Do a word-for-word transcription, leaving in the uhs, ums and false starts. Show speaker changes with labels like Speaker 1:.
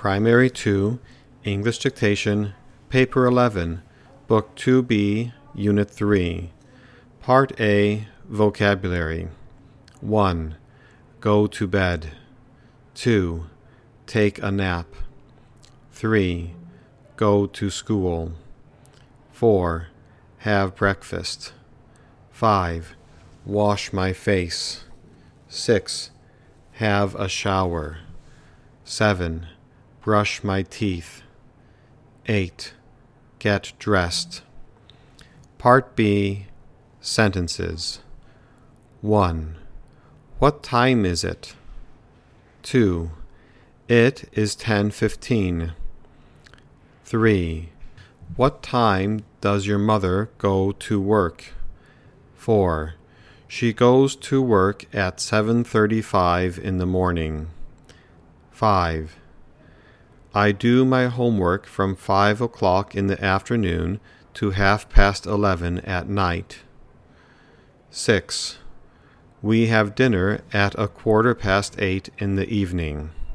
Speaker 1: Primary two, English Dictation, Paper eleven, Book two B, Unit three. Part A, Vocabulary. one. Go to bed. two. Take a nap. three. Go to school. four. Have breakfast. five. Wash my face. six. Have a shower. seven. Brush my teeth. eight. Get dressed. Part B, Sentences. one. What time is it? two. It is ten fifteen. three. What time does your mother go to work? four. She goes to work at seven thirty-five in the morning. five. I do my homework from five o'clock in the afternoon to half past eleven at night. six. We have dinner at a quarter past eight in the evening.